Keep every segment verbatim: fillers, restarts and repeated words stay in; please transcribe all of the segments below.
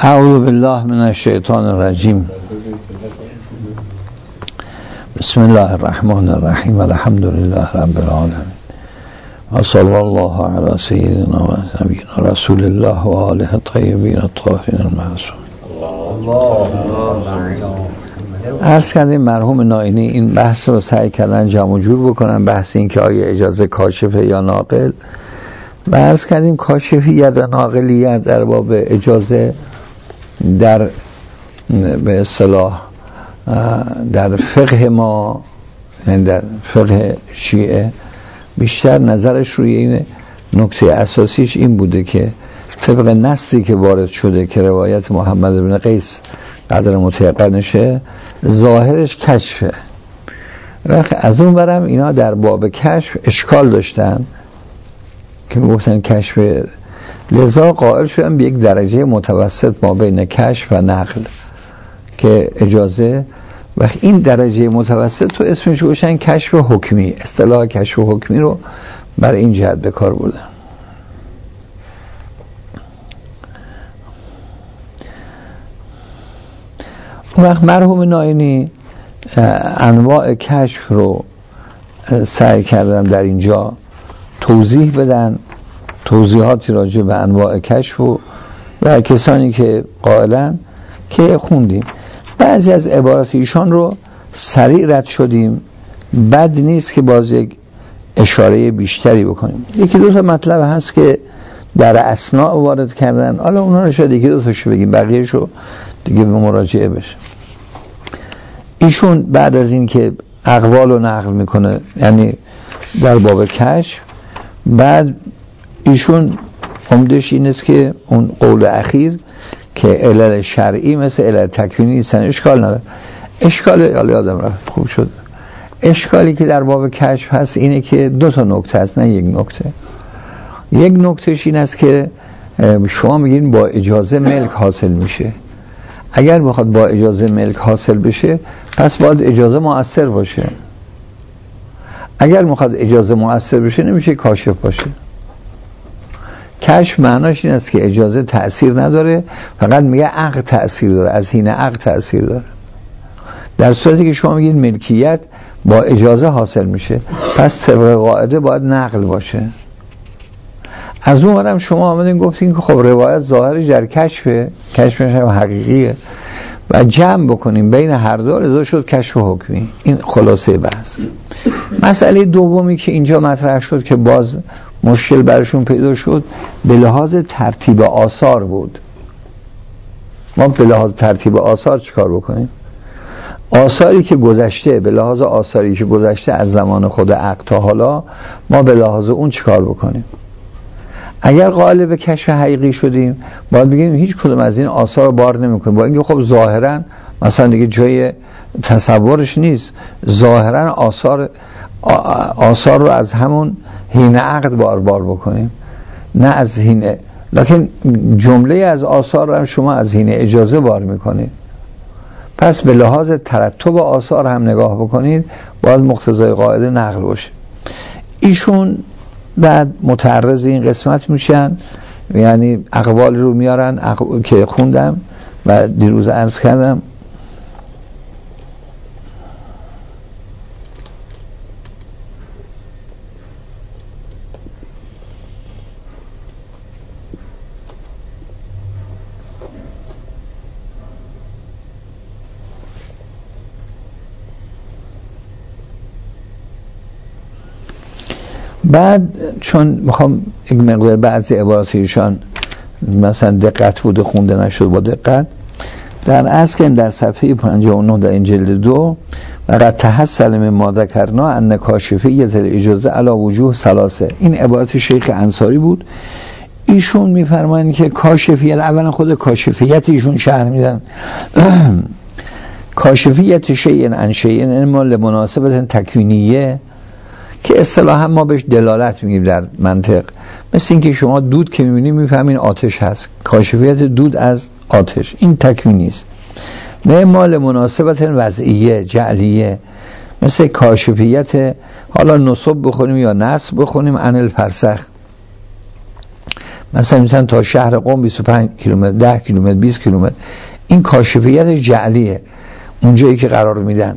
اعوذ بالله من الشیطان الرجیم. بسم الله الرحمن الرحیم. الحمد لله رب العالمین و صلی الله علی سیدنا و نبینا رسول الله و آله الطیبین الطاهرین المعصومین. عرض کردیم مرحوم نائینی این بحث رو سعی کردن جمع جور بکنن، بحث این که آیا اجازه کاشفه یا ناقل. و عرض کردیم کاشفیت و ناقلیت در باب اجازه در به اصطلاح در فقه ما، یعنی در فقه شیعه، بیشتر نظرش روی این نکته اساسیش این بوده که طبق نصی که وارد شده که روایت محمد بن قیس قدر متیقنشه، ظاهرش کشفه. و از اون برم اینا در باب کشف اشکال داشتن که میگفتن کشف، لذا قائل شدن به یک درجه متوسط ما بین کشف و نقل که اجازه. و این درجه متوسط تو اسمش گوشن کشف حکمی، اصطلاح کشف حکمی رو برای این جهت به کار بردن. اون وقت مرحوم نائینی انواع کشف رو سعی کردن در اینجا توضیح بدن، توضیحاتی راجع به انواع کشف و, و کسانی که قائلن که خوندیم. بعضی از عبارات ایشان رو سریع رد شدیم، بد نیست که باز یک اشاره بیشتری بکنیم. یکی دو تا مطلب هست که در اثناء وارد کردن، حالا اونا رو شاید یکی دو تاشو بگیم، بقیه‌شو دیگه به مراجعه بشه. ایشون بعد از این که اقوال رو نقل میکنه، یعنی در باب کشف، بعد ایشون عمدش این است که اون قول اخیر که علل شرعی مثل علل تکوینی نیستن، اشکال نداره. اشکال، حالا یادم رفت، خوب شد. اشکالی که در باب کشف هست اینه که دو تا نکته هست، نه یک نکته. یک نکتهش این است که شما میگین با اجازه ملک حاصل میشه. اگر بخواد با اجازه ملک حاصل بشه پس باید اجازه مؤثر باشه. اگر میخواد اجازه مؤثر بشه نمیشه کاشف باشه. کشف معناش این است که اجازه تأثیر نداره، فقط میگه عقد تأثیر داره، از حین عقد تأثیر داره. در صورتی که شما میگید ملکیت با اجازه حاصل میشه، پس طبق قاعده باید نقل باشه. از اون ورم شما آمدین گفتین که خب روایت ظاهر در کشفه، کشفش هم حقیقیه و جمع بکنیم بین هر دو، رضا شد کشف حکمی. این خلاصه بحث. مسئله دومی که اینجا مطرح شد که باز مشکل برشون پیدا شد، به لحاظ ترتیب آثار بود. ما به لحاظ ترتیب آثار چیکار بکنیم؟ آثاری که گذشته، به لحاظ آثاری که گذشته از زمان خود عقد تا حالا، ما به لحاظ اون چیکار بکنیم؟ اگر قائل به کشف حقیقی شدیم باید بگیم هیچ کدوم از این آثار رو بار نمی‌کنیم، با اینکه خب ظاهراً مثلا دیگه جای تصورش نیست، ظاهراً آثار آثار رو از همون حین عقد بار بار بکنیم، نه از حین، لکن جمله از آثار رو هم شما از حین اجازه بار میکنید. پس به لحاظ ترتب آثار هم نگاه بکنید، باید مقتضای قاعده نقل باشه. ایشون بعد متعرض این قسمت میشن، یعنی اقوال رو میارن اقوال که خوندم و دیروز عرض کردم. بعد چون میخوام یک مقدار بعضی عبارات ایشان مثلا دقت بوده خونده نشد با دقت، در اصل که در صفحه پنجاه و نه در این جلد دو، وقد تحصل من ما ذکرنا ان کاشفیت الاجازه علی وجوه ثلاثه، این عبارت شیخ انصاری بود. ایشون میفرمایند که کاشفیت، اولا خود کاشفیت ایشون شرح میدن کاشفیت شیء عن شیء اما لمناسبت تکوینیه، که اصطلاحا ما بهش دلالت میگیم در منطق. مثل اینکه شما دود که میبینید میفهمین آتش هست، کاشفیت دود از آتش، این تکوینی است. نه مال مناسبت وضعیه جعلیه، مثل کاشفیت حالا نصب بخونیم یا نصب بخونیم عن الفرسخ، مثلا مثلا تا شهر قم بیست و پنج کیلومتر، ده کیلومتر، بیست کیلومتر. این کاشفیت جعلیه اونجایی که قرار میدن.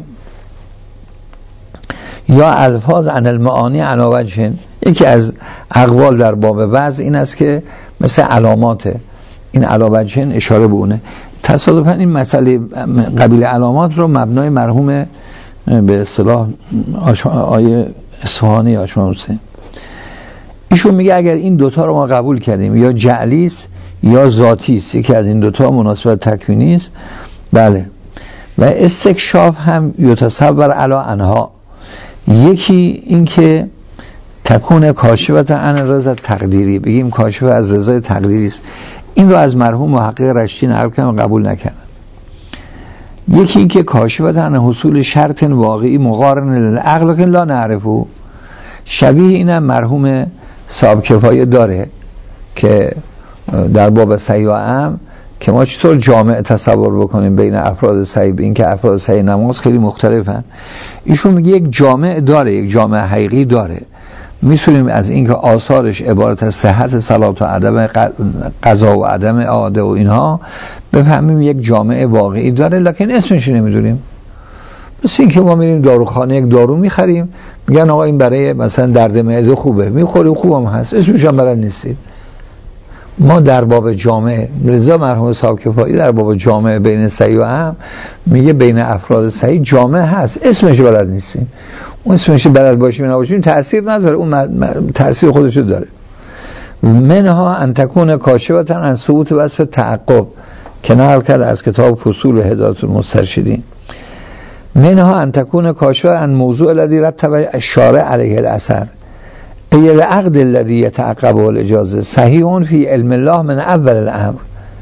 یا الفاظ عن المعانی علی وجه، یکی از اقوال در باب وضع این است که مثل علاماته، این علی وجه اشاره به اونه. تصادفاً این مسئله قبیل علامات رو مبنای مرحوم به اصطلاح آیه اصفهانی آشما حسین، ایشون میگه اگر این دوتا رو ما قبول کردیم، یا جعلی است یا ذاتی است، یکی از این دوتا مناسبت تکوینی است، بله. و استکشاف هم یتصور علی انها، یکی این که تکون کاشفت عن رضا تقدیری، بگیم کاشف از رضای تقدیری است، این رو از مرحوم محقق رشتی نقل کردن و قبول نکردن. یکی این که کاشفت عن حصول شرط واقعی مقارن للعقل که لا نعرفه، شبیه اینم مرحوم صاحب کفایه داره که در باب صحیح و اعم که ما چطور جامع تصور بکنیم بین افراد صحیح، این که افراد صحیح نماز خیلی مختلفن. ایشون میگه یک جامع داره، یک جامع حقیقی داره، میتونیم از اینکه آثارش عبارت از صحت صلات و عدم قضا و عدم عاده و اینها بفهمیم یک جامع واقعی داره، لکن اسمش نمیدونیم. مثل این که ما میریم داروخانه یک دارو میخریم، میگن آقا این برای مثلا درد معده خوبه، میخوریم خوبم هست، اسمش هم بلد نیستید. ما در باب جامع، رضا مرحوم صاحب کفایی در باب جامع بین صحیح و اعم میگه بین افراد صحیح جامع هست، اسمش بلد نیستیم. اون اسمش بلد باشیم نباشیم تأثیر نداره، اون تأثیر خودشو داره. منها ان تکون کاشفة عن ثبوت وصف تعقب که نقل کرده از کتاب فصول هدایت المسترشدین. منها ان تکون کاشفة عن موضوع الذی رتب الشارع علیه الاثر، ای العقد الذی یتعقبه الاجازه صحیح فی علم الله من اول الامر،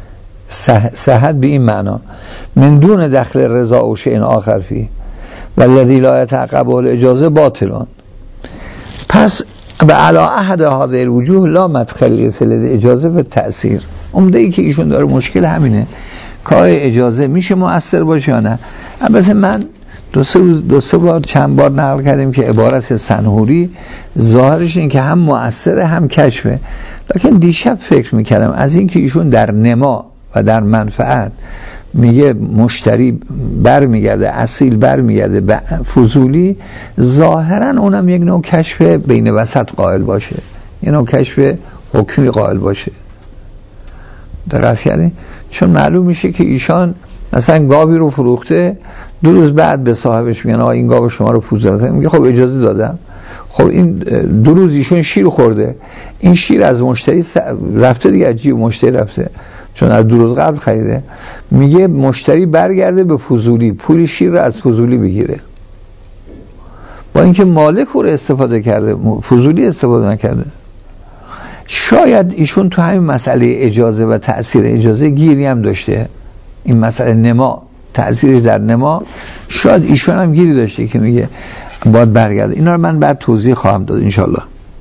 صحت به این معنا من دون دخل رضا و شیء آخر فی والذی لا یتعقبه الاجازه باطلان. پس به علی احد هذه الوجوه لا مدخلیه الاجازه به تأثیر. عمده ای که ایشون داره مشکل همینه که اجازه میشه مؤثر باشه یا نه. البته من دو سه روز دو سه بار چند بار نقل کردیم که عبارت سنهوری ظاهرش این که هم مؤثره هم کشفه، لکن دیشب فکر میکردم از این که ایشون در نما و در منفعت میگه مشتری بر میگرده، اصیل بر میگرده به فضولی، ظاهرا اونم یک نوع کشف بین وسط قائل باشه، یک نوع کشف حکمی قائل باشه. درست کردین؟ چون معلوم میشه که ایشان مثلا گاوی رو فروخته، دو روز بعد به صاحبش میگن آقا این گاو شما رو فروختم، میگه خب اجازه دادم. خب این دو روز ایشون شیر خورده، این شیر از مشتری رفته دیگه، عجیب مشتری رفته چون از دو روز قبل خریده، میگه مشتری برگرده به فضولی، پول شیر رو از فضولی بگیره، با اینکه مالک رو استفاده کرده، فضولی استفاده نکرده. شاید ایشون تو همین مسئله اجازه و تأثیر اجازه گیری هم داشته، این مسئله نما، تأثیرش در نما، شاید ایشون هم گیری داشته که میگه باید برگرده. اینا رو من بعد توضیح خواهم داد انشالله.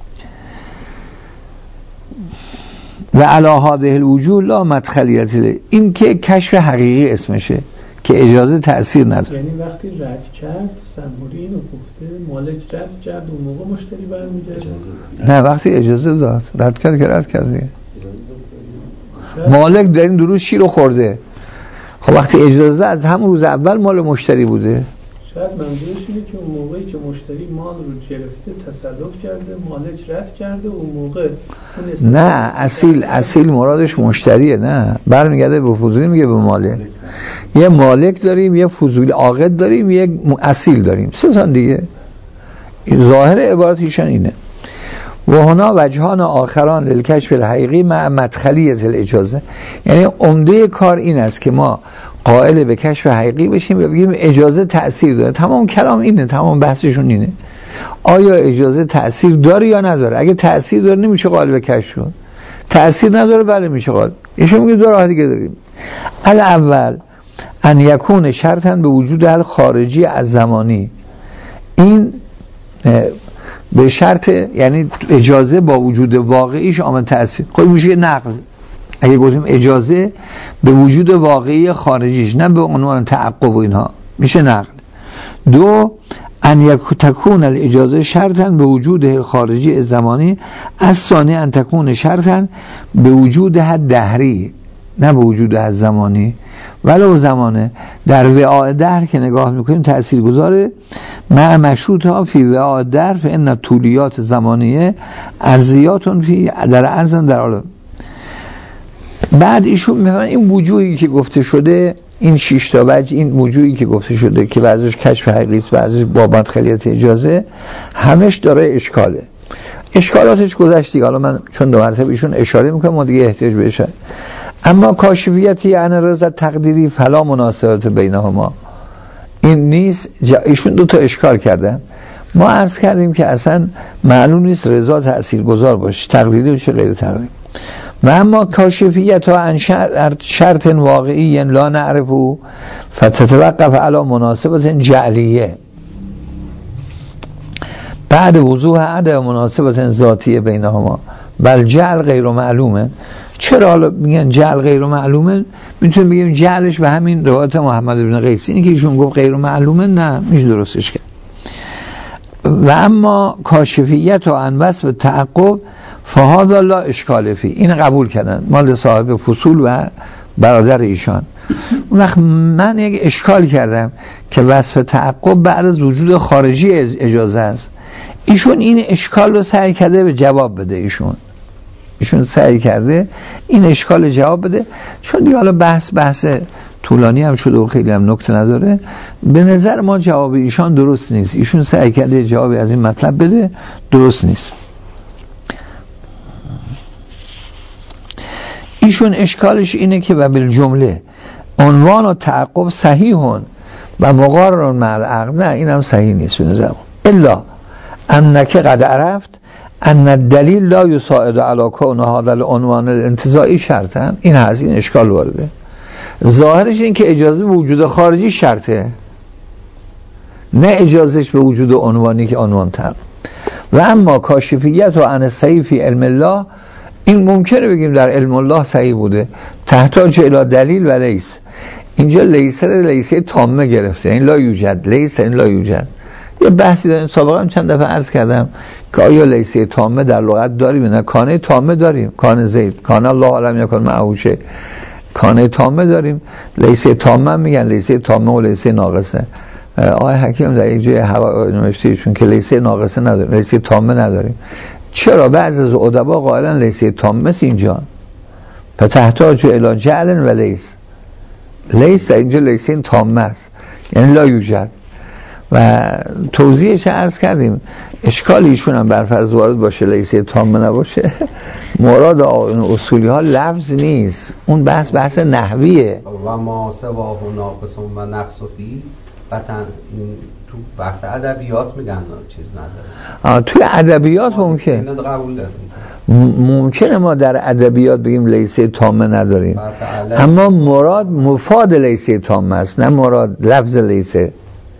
و علی هذه الوجوه لا مدخلیت، این که کشف حقیقی اسمشه که اجازه تأثیر نداره. یعنی وقتی رد کرد سنبوری اینو گفته مالک رد کرد اون موقع مشتری برمیگرده؟ نه وقتی اجازه داد رد کرد که رد کرده. مالک در این دو روز شیر رو خورده، خب وقتی اجازه از همون روز اول مال مشتری بوده. شاید منظورش اینه که اون موقعی که مشتری مال رو گرفته تصرف کرده، مالک رد کرده، اون موقع نه اصیل اصیل مرادش مشتریه، نه برمیگرده به فضولی، میگه به مالک. یه مالک داریم، یه فضولی عاقد داریم، یه اصیل داریم، سه تا دیگه. ظاهر عبارت ایشان اینه. و هنا وجهان آخران للکشف الحقیقی مع مدخلیت الاجازه، یعنی عمده کار این است که ما قائل به کشف حقیقی بشیم و بگیم اجازه تأثیر داره. تمام کلام اینه، تمام بحثشون اینه، آیا اجازه تأثیر داره یا نداره. اگه تأثیر داره نمیشه قائل به کشف شد، تأثیر نداره بله میشه قائل. ایشون میگه دو راه دیگه داریم. الاول ان یکون شرطا به وجود حل خارجی از زمانی، این به شرط یعنی اجازه با وجود واقعیش عامل تأثیر. خب میشه نقل، اگه گفتیم اجازه به وجود واقعی خارجیش، نه به عنوان تعقب و اینها، میشه نقل. دو ان یک تکون الاجازه شرطا به وجود خارجی زمانی، از ثانی ان تکون شرطا به وجود حد دهری، نه به وجود حد زمانی. ولو زمانه در وعاء دهر که نگاه میکنیم تأثیر گذاره، مع مشروط ها فی وعاء دهر فان طولیات زمانیه ارضیات فی در ارزن در عالم. بعد ایشون میفهمن این وجوهی که گفته شده، این شش تا وجه، این وجوهی که گفته شده که بعضیش کشف حقیقی است، بعضیش با مدخلیت اجازه، همش داره اشکاله. اشکالاتش گذشتی، حالا من چون دو مرتبه ایشون اشاره میکنم ما دیگه احتیاج بهش. اما کاشفیتی یعنی رضا تقدیری فلا مناسبت بینهما، این نیست. ایشون دو تا اشکال کردن. ما عرض کردیم که اصلا معلوم نیست رضا تاثیرگذار باشه، تقدیری باشه غیر تقدیری. و اما کاشفیت ها عن شرط واقعی لا نعرفه فتتوقف علی مناسبت جعلیه بعد وضوح عدم مناسبت ذاتی بینهما، بل جعل غیر معلومه. چرا حالا میگن جعل غیر معلومه؟ میتونیم بگیم جعلش به همین روایت محمد بن قیس، اینی که ایشون گفت غیر معلومه، نه میشه درستش کرد. و اما کاشفیت و عن وصف تعقب فهذا لا اشکال فی، این قبول کردن مال صاحب فصول و برادر ایشان. اون وقت من یک اشکال کردم که وصف تعقب بعد از وجود خارجی اجازه است. ایشون این اشکال رو سعی کرده به جواب بده، ایشون ایشون سعی کرده این اشکال جواب بده. چون دیگه حالا بحث بحث طولانی هم شده و خیلی هم نکته نداره، به نظر ما جواب ایشان درست نیست. ایشون سعی کرده جوابی از این مطلب بده، درست نیست. ایشون اشکالش اینه که و بالجمله عنوان و تعقب صحیحون و مقارن مع العقل، نه این هم صحیح نیست به نظر ما. الا انک قد عرفت ان الدلیل لا یساعد علی کون هذا العنوان الانتزاعی شرطا، این هست، این اشکال وارده. ظاهرش این که اجازه به وجود خارجی شرطه، نه اجازهش به وجود عنوانی که عنوان تر. و اما کاشفیت و عن صحیح فی علم الله، این ممکنه بگیم در علم الله صحیح بوده، تحتاج الی دلیل و لیس. اینجا لیس لیسه تامه گرفته، این لا یوجد، لیس این لا یوجد. یه بحثی داریم، سابقا هم چند دفعه عرض کردم که آیا لیسه تامه در لغت داریم؟ نه. کانه تامه داریم، کانه زید، کانه الله علم یکن معهوشه، کانه تامه داریم. لیسه تامه میگن لیسه تامه و لیسه ناقصه. آقای حکیم در یک جای هوا نوشتهشون که لیسه ناقصه نداریم، لیسه تامه نداریم. چرا؟ بعضی از ادبا قائلن لیسه تامه است اینجا، فتحتاج الی جعل و لیس، لیس اینجا لیسه تامه است، یعنی لا یوجد. و توضیحش عرض کردیم، اشکال ایشون هم برفرض وارد باشه لیسه تامه نباشه، مراد آقایون اصولی ها لفظ نیست، اون بحث بحث نحویه. و ما سواه و ناقص و نقص فی بطن، تو بحث ادبیات میگن چیز نداره. توی ادبیات ممکن قبول داریم، ممکنه ما در ادبیات بگیم لیسه تامه نداریم، اما مراد مفاد لیسه تامه است، نه مراد لفظ لیسه.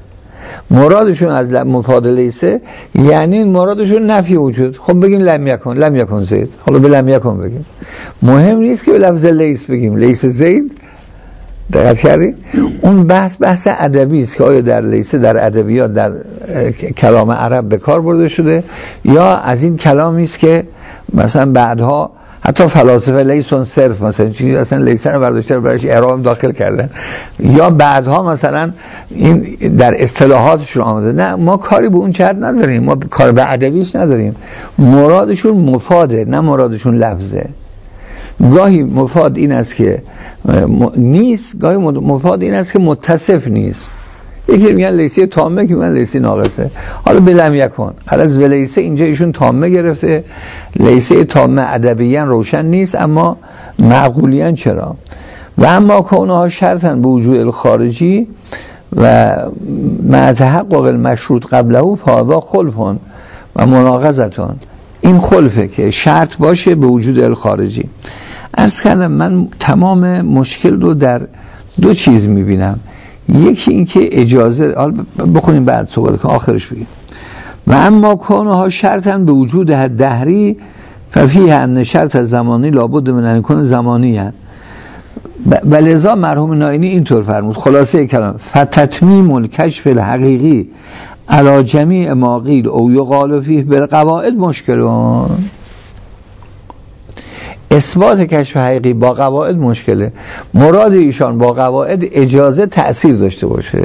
مرادشون از مفاد لیسه یعنی مرادشون نفی وجود. خب بگیم لم یکن، لم یکن زید، حالا به لم یکن بگیم، مهم نیست که به لفظ لیس بگیم لیس زید. دقت کردید؟ اون بحث بحث ادبی است که آیا در لیسه در ادبیات در کلام عرب به کار برده شده، یا از این کلامی است که مثلا بعدها حتی فلاسفه لیسون صرف مثلا چیزی اصلا لیسه رو برداشته برایش اعراب داخل کردن، یا بعدها مثلا این در اصطلاحاتشون آمده. نه، ما کاری به اون جهت نداریم، ما کار به ادبیش نداریم. مرادشون مفاده، نه مرادشون لفظه. گاهی مفاد این است که نیست، گاهی مفاد این است که متصف نیست. یکی میگن لیسه تامه، که میگن لیسه ناقصه. حالا بلم یکن، از ولیسه اینجا ایشون تامه گرفته، لیسه تامه ادبیاً روشن نیست، اما معقولیاً چرا؟ و اما کونها شرطاً به وجود الخارجی و مع تحقق المشروط قبله فهذا خلف و مناقضتون. این خلفه که شرط باشه به وجود الخارجی. عرض کردم من تمام مشکل رو در دو چیز میبینم. یکی این که اجازه، حالا بخونیم بعد صحبت کنم آخرش بگیم. و اما کونها شرطاً به وجود دهری ففیه ان شرط زمانی لابد من ان یکون زمانی هست. و لذا مرحوم نائینی اینطور فرمود، خلاصه کلام فتتمیم الکشف الحقیقی علی جمیع ما قیل او یقال فیه بالقواعد مشکلون. اثبات کشف حقیقی با قواعد مشکله. مراد ایشان با قواعد اجازه تأثیر داشته باشه.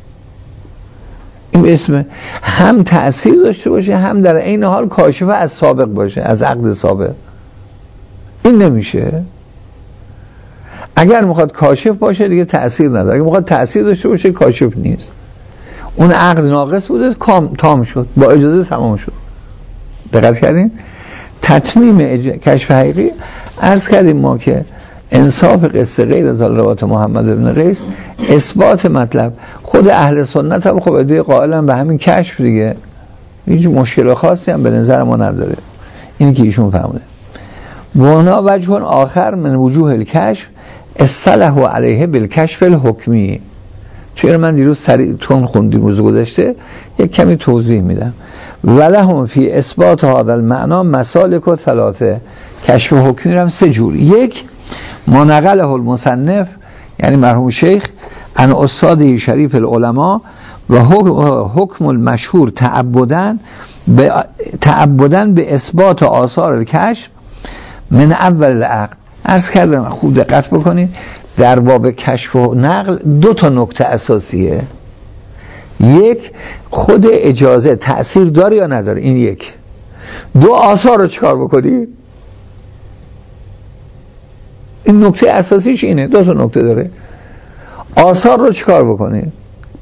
این اسم هم تأثیر داشته باشه هم در عین حال کاشفه از سابق باشه، از عقد سابق. این نمیشه. اگر میخواد کاشف باشه دیگه تأثیر نداره، اگر میخواد تأثیر داشته باشه کاشف نیست. اون عقد ناقص بوده، کام تام شد، با اجازه تمام شد. دقت کردین؟ تتمیم اج... کشف حقیقی عرض کردیم ما که انصاف قصه غیر از روایت محمد بن قیس اثبات مطلب. خود اهل سنت هم خب ادعای قائلن به همین کشف دیگه، هیچ مشکل خاصی هم به نظر ما نداره. این که ایشون فهمده. وانا وجه آخر من وجوه الکشف اصطلح علیه بالکشف الحکمی. چون من دیروز سریع تون خوندیم روز گذشته، یک کمی توضیح میدم. ولهم فی اثبات هذا المعنى مسالک و ثلاثه. کشف حکمی هم سه جور. یک، ما نقله المصنف یعنی مرحوم شیخ ان استاد شریف العلماء و حکم المشهور تعبدن به تعبدن به اثبات آثار الکشف من اول العقد. عرض کردم خوب دقت بکنید، در باب کشف و نقل دو تا نکته اساسیه. یک، خود اجازه تأثیر داره یا نداره، این یک. دو، آثار رو چکار بکنی. این نکته اساسیش اینه. دو تا نکته داره. آثار رو چکار بکنی.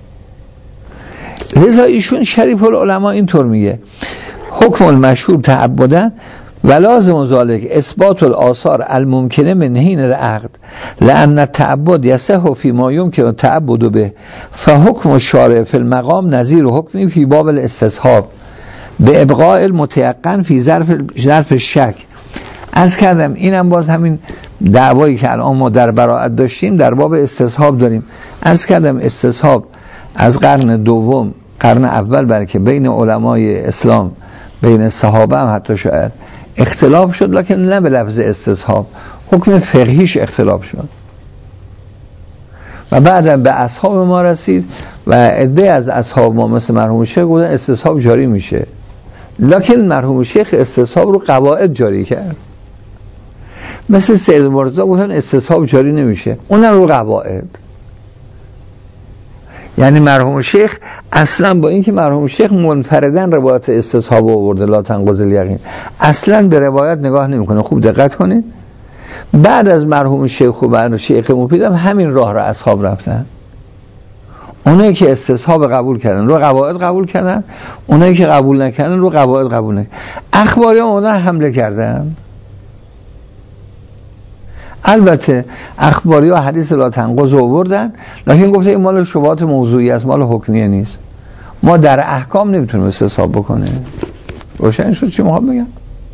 لذا ایشون شریف العلماء اینطور میگه حکم المشهور تعبدن و لازم ذالک اثبات الاثار الممکنه من حین العقد لان التعبد یصح فی ما یمکن التعبد به فحکم الشارع فی المقام نظیر حکمی فی باب الاستصحاب به ابقاء المتيقن فی ظرف ظرف الشک. عرض کردم اینم باز همین دعوایی که الان ما در براءت داشتیم در باب استصحاب داریم. عرض کردم استصحاب از قرن دوم قرن اول بلکه بین علمای اسلام بین صحابه هم حتی شاید اختلاف شد، لکن نه به لفظ استصحاب، حکم فقهیش اختلاف شد و بعدم به اصحاب ما رسید و عده از اصحاب ما مثل مرحوم شیخ گفتن استصحاب جاری میشه، لکن مرحوم شیخ استصحاب رو قواعد جاری کرد. مثل سید مرتضی گفتن استصحاب جاری نمیشه، اونم رو قواعد. یعنی مرحوم شیخ اصلا با اینکه مرحوم شیخ منفردن روایت استصحاب آورده لا تنقض الیقین، اصلا به روایت نگاه نمیکنه. خوب دقت کنید، بعد از مرحوم شیخ و بعد شیخ مفید هم همین راه را اصحاب رفتن. اونایی که استصحاب قبول کردن رو قواعد قبول کردن، اونایی که قبول نکردن رو قواعد قبول نکردن. اخباری هم اونا حمله کردن. البته اخباری ها حدیث لا تنقض آوردن، لکن گفته این مال شبهات موضوعی است، مال حکمیه نیست. ما در احکام نمیتونیم استصحاب بکنه. روشن شد چی میخوام بگم؟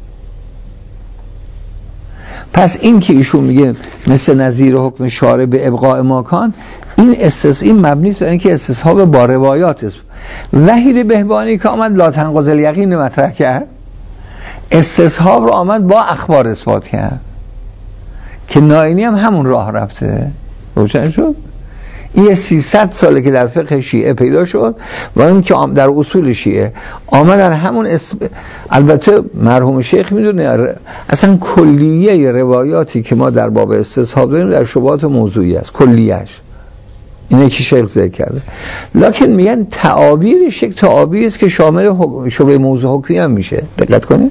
پس این که ایشون میگه مثل نظیر حکم شارع به ابقاء ماکان، این استصحاب این مبنی است بر اینکه استصحاب با روایات است. وحید بهبانی که آمد لا تنقض الیقین مطرح کرد، استصحاب رو آمد با اخبار اثبات کرد که نائینی هم همون راه رفته. روشن شد؟ این سیصد ساله که در فقه شیعه پیدا شد و این که در اصول شیعه آمدن همون اسم. البته مرحوم شیخ میدونه اصلا کلیه روایاتی که ما در باب استصحاب داریم در شبهات موضوعی است، کلیهش اینه که شیخ ذکر کرده، لکن میگن تعابیرش یک تعابیری است که شامل شبه موضوع حکمی هم میشه. دقت کنید،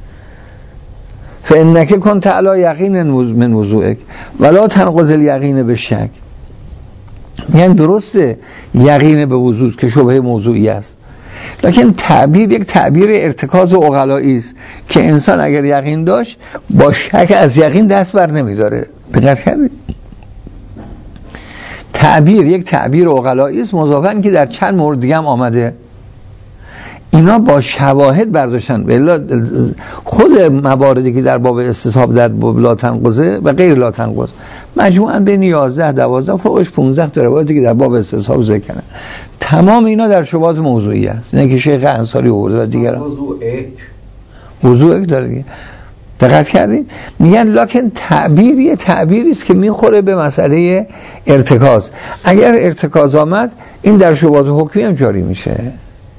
فانک کنت علی یقین من وضوئک ولا تنقض الیقین بالشک. یعنی درسته یقین به وضو که شبهه موضوعی است، لکن تعبیر یک تعبیر ارتکاز عقلایی است که انسان اگر یقین داشت با شک از یقین دست بر نمیداره. دقت کردید؟ تعبیر یک تعبیر عقلایی است، مضافاً که در چند مورد دیگه هم آمده. اینا با شواهد برداشتن. خود مواردی که در باب استصحاب در باب لا تنقضه و غیر لا تنقض مجموعاً بین یازده دوازده فوقش پانزده تا روایتی که در باب استصحاب ذکر کردن، تمام اینا در شبهات موضوعی است. اینه که شیخ انصاری آورده و دیگران موضوع داره دیگه. دقت کردید؟ میگن لکن تعبیر یه تعبیری است که میخوره به مسئله ارتکاز. اگر ارتکاز آمد این در شبهات حکمی هم جاری میشه.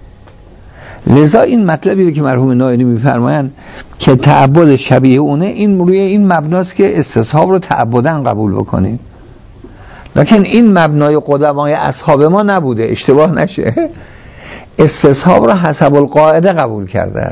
لذا این مطلبی که مرحوم ناینی میفرمایند که تعبد شبیه اونه، این روی این مبناست که استصحاب رو تعبداً قبول بکنیم. لکن این مبنای قدمای اصحاب ما نبوده، اشتباه نشه. استصحاب رو حسب القاعده قبول کرده.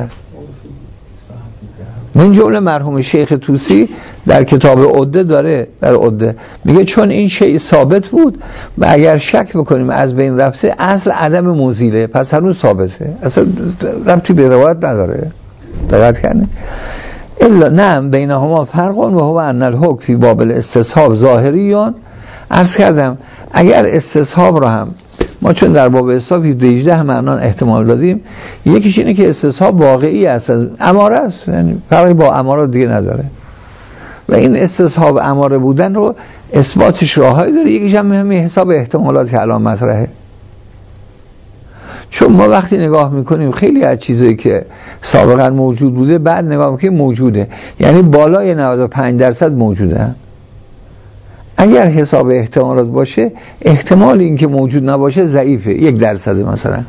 من جمله مرحوم شیخ طوسی در کتاب عده داره، در عده میگه چون این شیء ثابت بود و اگر شک بکنیم از بین رفته، اصل عدم مزیله، پس هنوز ثابته، اصلا ربطی به روایت نداره. دقت کنید. الا نعم بینهما فرق و هو ان الحکم فی باب الاستصحاب ظاهریان. عرض کردم اگر استصحاب رو هم ما چون در باب استصحاب هجده معنان احتمال دادیم، یکیش اینه که استصحاب واقعی است، اماره است، یعنی فرقی با اماره دیگه نداره و این استصحاب اماره بودن رو اثباتش راههایی داره. یکیش هم همین حساب احتمالات که الان مطرحه. چون ما وقتی نگاه میکنیم خیلی از چیزایی که سابقا موجود بوده بعد نگاه میکنیم موجوده، یعنی بالای نود و پنج درصد موجوده. اگر حساب احتمالات باشه، احتمال این که موجود نباشه ضعیفه، یک درصد مثلا.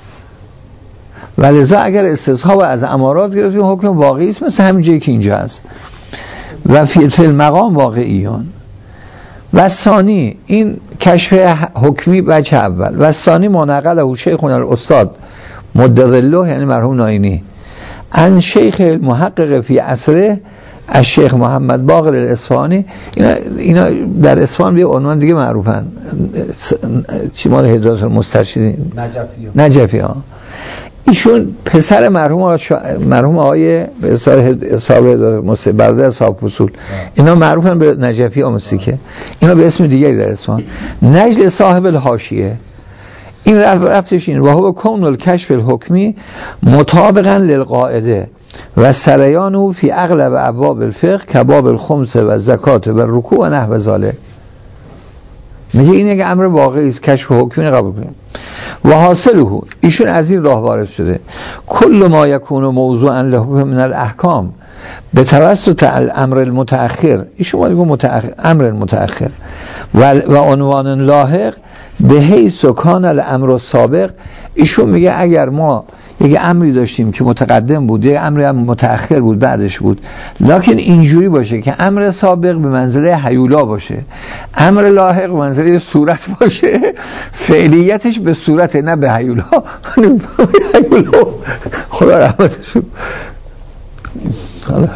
ولذا اگر استصحاب از امارات گرفتیم حکم واقعی است، مثل همین جایی که اینجا هست و فی المقام واقعیان. و ثانی این کشف حکمی بچه اول. و ثانی منقله شیخنا الاستاد مدظله، یعنی مرحوم ناینی، ان شیخ المحقق فی عصره از شیخ محمد باقر الاصفهانی. اینا, اینا در اصفهان به عنوان دیگه معروفن، چی مال هدایت المسترشدین، نجفی ها. نجفی ها. ایشون پسر مرحوم مرحوم آقای به صاحب هدایت برادر صاحب اصول، اینا معروفن به نجفی ها مسیکه. اینا به اسم دیگری در اصفهان نجل صاحب الحاشیه. این رفتش این و هو کون الکشف الحکمی مطابقا للقاعده و سریانو فی اغلب ابواب الفقه کباب الخمس و زکات و رکوع و نحو ذالک. میگه این یک امر واقعی است، کشف حکمی قبول کنیم. و حاصله ایشون از این راه وارد شده کل ما یکون موضوعا له من الاحکام به توسط الامر المتأخر، ایشون ما میگه متأخر، امر المتأخر و و عنوان لاحق به حیث کان الامر السابق. ایشون میگه اگر ما یک امری داشتیم که متقدم بود، یک امری هم متأخر بود بعدش بود، لکن اینجوری باشه که امر سابق به منزله حیولا باشه، امر لاحق به منزله صورت باشه، فعلیتش به صورت نه به حیولا. حیولا خدا رحمتش. حالا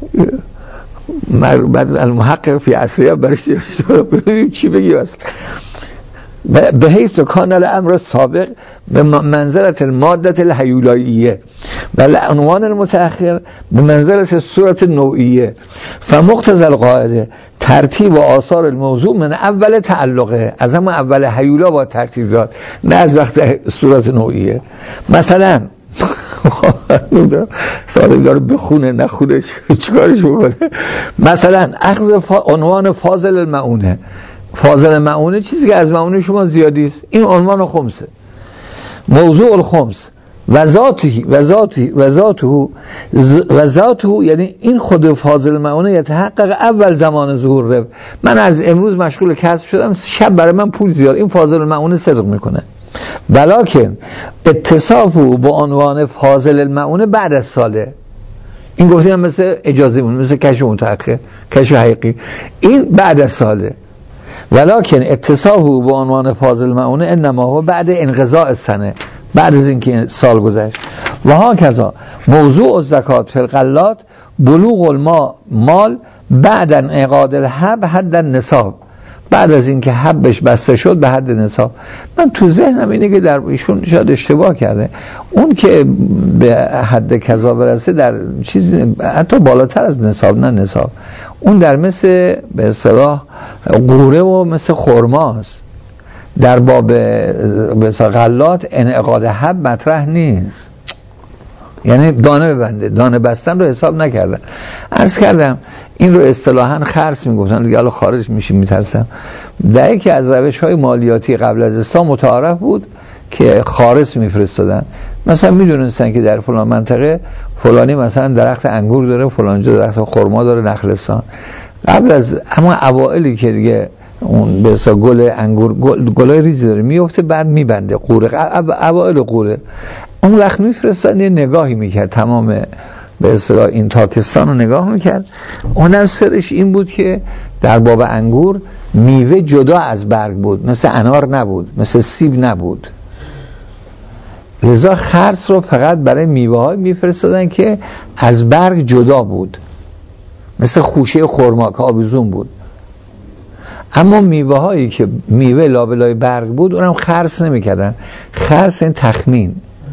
بعد المحقق فی عصریه برش ببینیم چی بگی است. به حیث کان الامر سابق به منزلت المادت الحیولاییه و عنوان المتأخر به منزلت صورت نوعیه. فمقتضى القاعده ترتیب و آثار الموضوع من اول تعلقه، از همون اول حیولا با ترتیب داد، نه از وقت صورت نوعیه. مثلا ساده داره بخونه نخونه چیکارش بکنه. مثلا اخذ فا... عنوان فاضل المعونه. فاضل معونه چیزی که از معونه شما زیادی است، این عنوان خمسه. موضوع الخمس و ذاتی و ذاتی و ذاته و ذاته، یعنی این خود فاضل معونه یتحقق اول زمان ظهور رب. من از امروز مشغول کسب شدم، شب برای من پول زیاد، این فاضل معونه صدق میکنه. ولکن اتصافو با عنوان فاضل المعونه بعد از ساله، این گفتیم مثل اجازه مون، مثل کشف متأخر، کشف حقیقی، این بعد از ساله. ولکن اتصافو با عنوان فاضل معونه انما هو بعد انقضاء سنه، بعد از اینکه سال گذشت. و ها کذا موضوع الزکات فی الغلات بلوغ الماء مال بعد انعقاد الحب حد النصاب، بعد از اینکه حبش بسته شد به حد نصاب. من تو ذهنم اینه که در ایشون شاید اشتباه کرده، اون که به حد کذا برسه در چیزی حتی بالاتر از نصاب، نه نصاب، اون در مثل به اصطلاح قوره و مثل خرماست. در باب به غلات انعقاد حب مطرح نیست، یعنی دانه ببنده، دانه بستن رو حساب نکردن. عرض کردم این رو اصطلاحاً خرس میگفتن دیگه، حالا خارج میشیم میترسم. در یکی از روش‌های مالیاتی قبل از اسلام متعارف بود که خارس میفرستادن. مثلا میدونستن که در فلان منطقه فلانی مثلا درخت انگور داره، فلانجا درخت خرما داره، نخلستان. قبل از اما اوائلی که دیگه اون به اصطلاح گل انگور گل، گلای ریزی داره میفته، بعد میبنده قوره، اوائل قوره. اون وقت میفرستاد یه نگاهی میکرد، تمام به اصطلاح این تاکستان رو نگاه میکرد. اونم سرش این بود که در باب انگور میوه جدا از برگ بود، مثل انار نبود، مثل سیب نبود، لذا خرس رو فقط برای میوه های میفرستادن که از برگ جدا بود، مثل خوشه خرما که آویزون بود. اما میوه هایی که میوه لابلای برگ بود اونم خرس نمیکردن. خرس این تخمین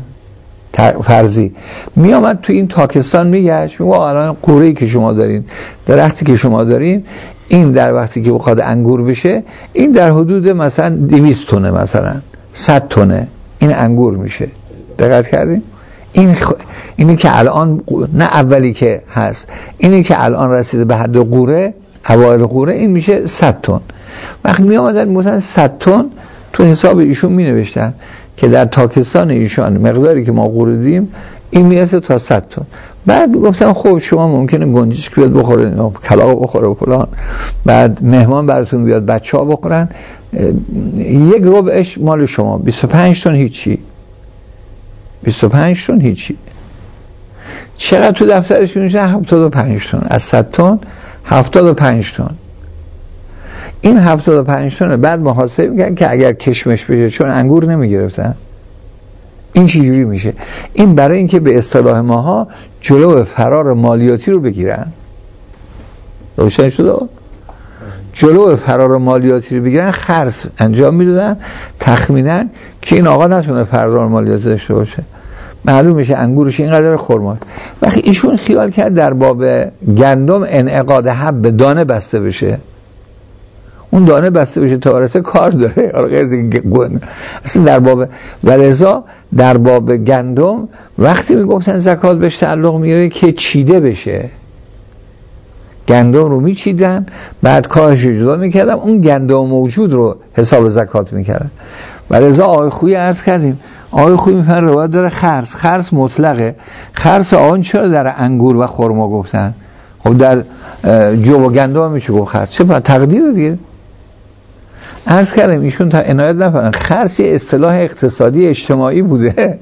فرضی می آمد تو این تاکستان میگشت، میگه الان قوره‌ای که شما دارین، درختی که شما دارین، این در وقتی که بخواد انگور بشه این در حدود مثلا دویست تونه، مثلا صد تونه این انگور میشه. دقت کردین؟ این خ... اینی که الان نه اولی که هست، اینی که الان رسیده به حد قوره، اوایل قوره، این میشه صد تن. وقتی می آمدن مثلا صد تن تو حساب ایشون می نوشتن که در تاکستان ایشان مقداری که ما قوردیم این میرسه تا صد تن. بعد گفتن خب شما ممکنه گنجشک بیاد بخوره، کلاغ بخوره و فلان، بعد مهمان براتون بیاد، بچه‌ها بخورن، یک ربعش مال شما، بیست و پنج تن هیچی، بیست و پنج تن هیچی. چقدر تو دفترش میشه؟ هفتاد و پنج تن. از صد تن هفتاد و پنج تن. این هفتاد و پنج تن بعد محاسبه میگن که اگر کشمش بشه، چون انگور نمیگرفتن، این چجوری میشه؟ این برای اینکه به اصطلاح ماها جلو فرار مالیاتی رو بگیرن. روشن شده؟ جلو فرار مالیاتی رو بگیرن، خرس انجام میدادن تخمینا که این آقا نتونه فرار مالیاتی داشته باشه. معلوم میشه انگورش اینقدر، خرما. وقتی ایشون خیال کرد در باب گندم انعقاد حب دانه بسته بشه، اون دانه بسته بشه تا برسه کار داره، اصلا در باب ولذا در باب گندم وقتی میگفتن زکات بهش تعلق میگیره که چیده بشه، گندم رو میچیدن، بعد کاهش جدا میکردن، اون گندم موجود رو حساب زکات میکردن. ولذا آقای خویی عرض کردیم، آقای خویی میفرد روایت داره خرس، خرس مطلقه، خرس آن چرا در انگور و خرما گفتن؟ خب در جو و گندم میشه گفت خرس، چه باید تقدیر دیگه. عرض کردیم ایشون تا عنایت نفرن، خرس یه اصطلاح اقتصادی اجتماعی بوده،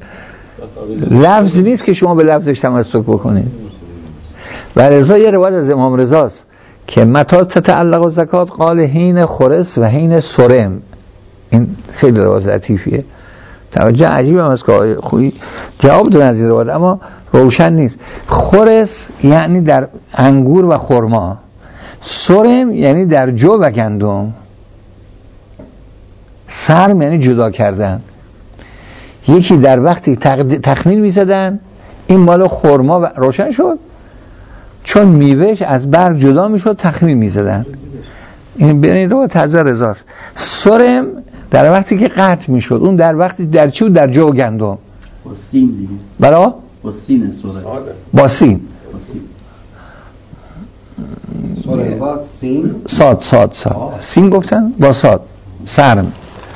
لفظ نیست که شما به لفظش تمسک بکنید. و رضا یه روایت از امام رضاست که متى تتعلق زکات قال حین خرس و حین سرم. این خیلی روایت لطیفیه، توجه عجیب هم است که خویی جواب دادن از این روایت، اما روشن نیست. خرس یعنی در انگور و خرما، سرم یعنی در جو و گندم، سرم یعنی جدا کردن. یکی در وقتی تخمین میزدن این مال خرما و روشن شد، چون میوهش از برگ جدا میشد تخمین میزدن. این بین رو تازه رضاست. سرم در وقتی که قطع میشد، اون در وقتی در چی بود؟ در جو و گندم. با سین دیگه. برا؟ با سین سرم. با سین. سرم با سین. ساد ساد ساد. سین گفتن با ساد. سرم.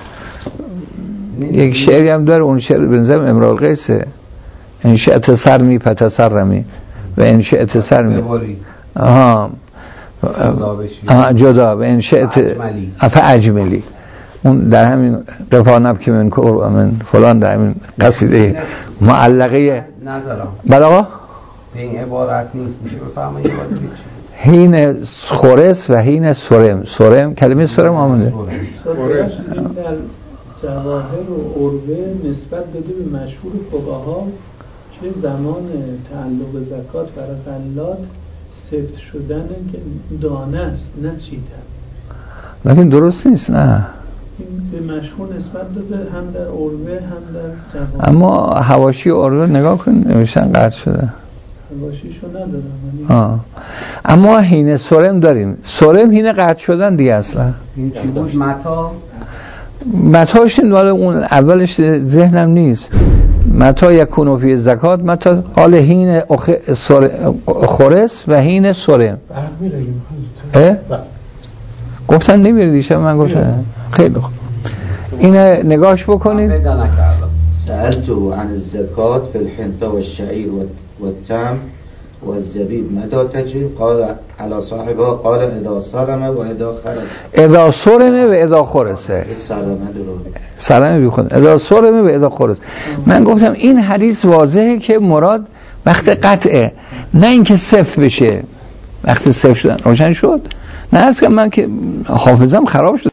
یک شعری هم داره، اون شعر بنظرم امرؤ القیسه، ان شئت سرمی فتسرمی و ان شئت سرمی آها آها جدا و ان شئت فاجملی. اون در همین قفا نبکی من کور من فلان در همین قصیده معلقه ندارم. بله آقا به این عبارت نیست، میشه بفهمید یه بار دیگه چی؟ حین خرس و حین سرم. سرم کلمه سرم آمده خرس در جواهر و عروه نسبت داده به مشهور فقها که زمان تعلق زکات برای غلات سفت شدن که دانه است نه چیدن. لیکن درست نیست، نه این به مشهور نسبت داده هم در عروه هم در جواهر. اما حواشی عروه نگاه کن نوشتن قطع شده، حواشیشو ندارم. آه. اما حین سرم داریم، سرم حین قطع شدن دیگه. اصلا این چی بود؟ متا متاش ولی اون اولش ذهنم نیست. متا یکونو فی زکات، متا حال حین خرس و حین سرم. اه؟ گفتن نمیره دیشب، من گفتم خیلی خوب این نگاهش بکنید. سألته عن الزكاة في الحنطة والشعير والتمر و الزبیب مدى تجري قال على صاحبها قال اذا سلم و اذا خرس اذا سرمه و اذا خرسه سلمه درو سلمه بیخون اذا سرمه و اذا خرس. من گفتم این حدیث واضحه که مراد وقت قطعه، نه اینکه صفر بشه. وقتی صفر شدن روشن شد. نه اصلا من که حافظم خراب شد.